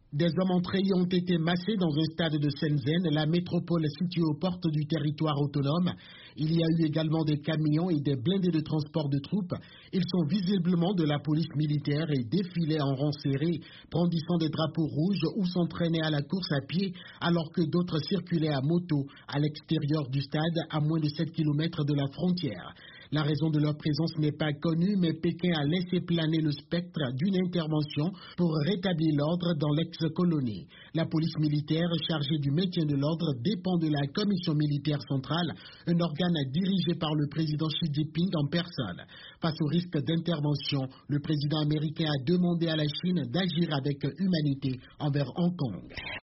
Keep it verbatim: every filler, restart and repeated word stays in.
Des hommes entrés y ont été massés dans un stade de Shenzhen, la métropole située aux portes du territoire autonome. Il y a eu également des camions et des blindés de transport de troupes. Ils sont visiblement de la police militaire et défilaient en rang serré, brandissant des drapeaux rouges ou s'entraînaient à la course à pied, alors que d'autres circulaient à moto à l'extérieur du stade, à moins de sept kilomètres de la frontière. La raison de leur présence n'est pas connue, mais Pékin a laissé planer le spectre d'une intervention pour rétablir l'ordre dans l'ex-colonie. La police militaire chargée du maintien de l'ordre dépend de la Commission militaire centrale, un organe dirigé par le président Xi Jinping en personne. Face au risque d'intervention, le président américain a demandé à la Chine d'agir avec humanité envers Hong Kong.